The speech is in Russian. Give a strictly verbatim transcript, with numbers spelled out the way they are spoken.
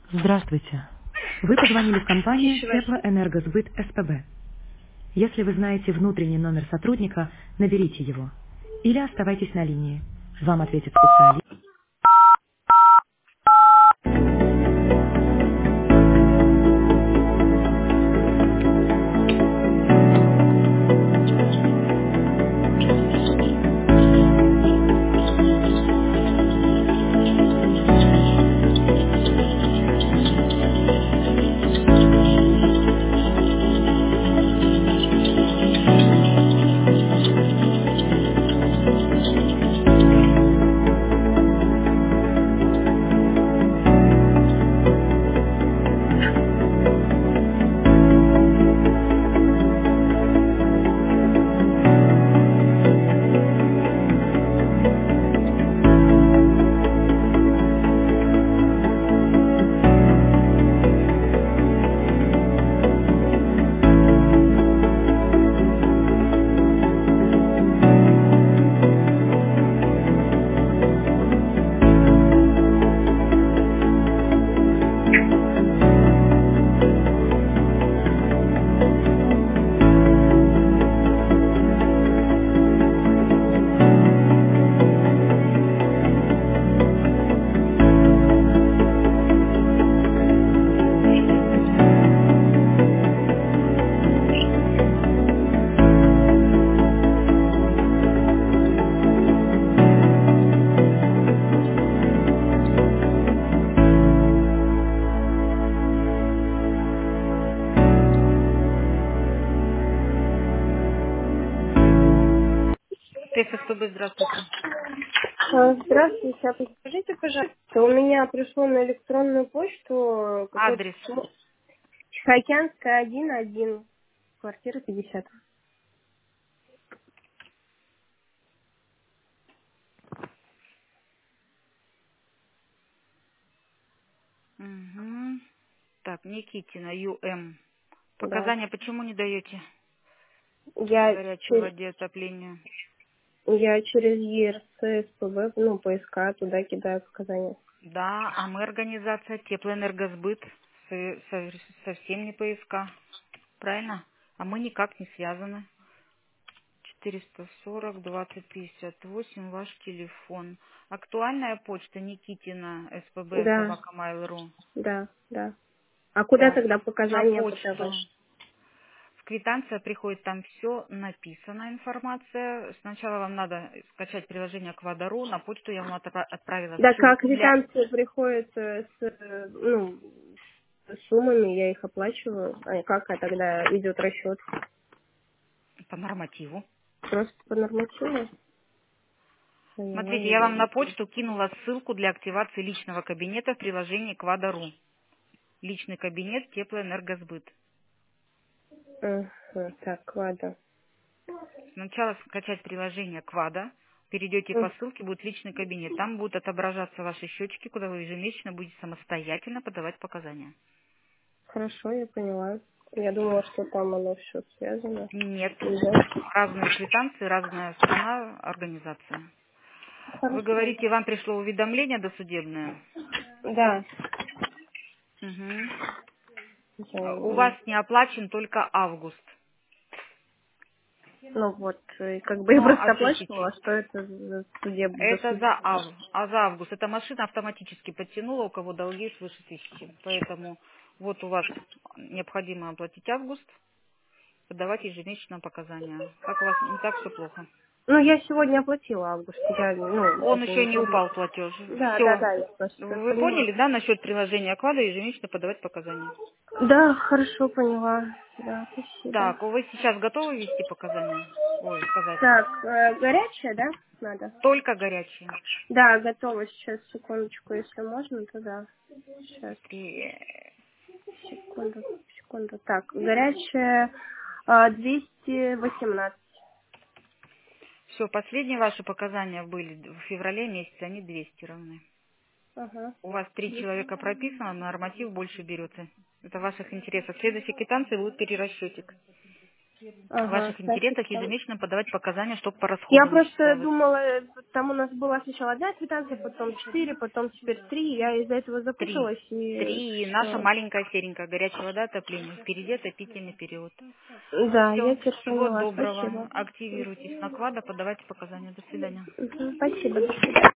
Здравствуйте. Вы позвонили в компанию Тише, Вася. Теплоэнергосбыт СПБ. Если вы знаете внутренний номер сотрудника, наберите его. Или оставайтесь на линии. Вам ответит специалист. ТССПБ, здравствуйте. А, Здравствуйте, а подскажите, пожалуйста, у меня пришло на электронную почту какое-то Адрес. письмо. Тихоокеанская один один, квартира пятьдесят. Угу. Так, Никитина, ЮМ. Да. Показания почему не даете по Я, горячей че- воде отоплению? я через ЕРЦ, СПБ, ну, поиска туда кидаю показания. Да, а мы организация Теплоэнергосбыт. Со- со- Совсем не ПСК. Правильно? А мы никак не связаны. четыреста сорок двадцать пятьдесят восемь ваш телефон. Актуальная почта Никитина, СПБ, Да, собака mail.ru. да, да. А куда Так, тогда на показания почту. подавать? В квитанция приходит, там все написано, информация. Сначала вам надо скачать приложение к Водору. На почту я вам отпра- отправила Да, как ссылку для... квитанции приходят э, с, э, ну, с суммами, я их оплачиваю. А как а тогда идет расчет? по нормативу. Просто по нормативу? Поняла, Смотрите, не я вам на знаю. почту кинула ссылку для активации личного кабинета в приложении к Водору. Личный кабинет Теплоэнергосбыт. Ага, так, ладно. Сначала скачать приложение Квада, перейдете по М, ссылке, будет личный кабинет. Там будут отображаться ваши счетчики, куда вы ежемесячно будете самостоятельно подавать показания. Хорошо, я поняла. Я думала, что там оно все связано. Нет. Да. Разные квитанции, разная страна, организация. Вы Хорошо. говорите, вам пришло уведомление досудебное? Да. Угу. Я У вас не- не оплачен только август. Ну вот, э, как бы я Но просто ответите. оплачивала, что это за судеб... за Это суд. за, ав... а за август. Эта машина автоматически подтянула, у кого долги свыше тысячи. Поэтому вот у вас необходимо оплатить август, подавать ежемесячные показания. Так у вас не так все плохо. Ну, я сегодня оплатила август. Я, ну, Он этой еще не недели. упал платеж. Да, да, Все. да, я просто Вы поняла. поняли, да, насчет приложения оклада ежемесячно подавать показания? Да, хорошо поняла. Да, спасибо. Так, вы сейчас готовы вести показания? Ой, сказать. Так, э, горячая, да, надо? Только горячие. Да, готова сейчас, секундочку, если можно, то да. Сейчас, И секунду, секунду. Так, горячая а, двести восемнадцать. все, последние ваши показания были в феврале месяце, они двести равны. Ага. У вас три человека прописано, норматив больше берется. Это в ваших интересах. В следующей квитанции будет перерасчетик. В Ага, ваших интересах спасибо. ежемесячно подавать показания, чтобы по Я расходам просто исчислялось. думала, там у нас была сначала одна квитанция, потом четыре, потом теперь три. Я из-за этого Три. запуталась и Три. Наша все. маленькая серенькая. Горячая вода, отопление. Впереди отопительный период. Да, я Все. теперь Всего поняла. доброго. Спасибо. Активируйтесь на КВАДа, подавайте показания. До свидания. Мгм. Спасибо. До свидания.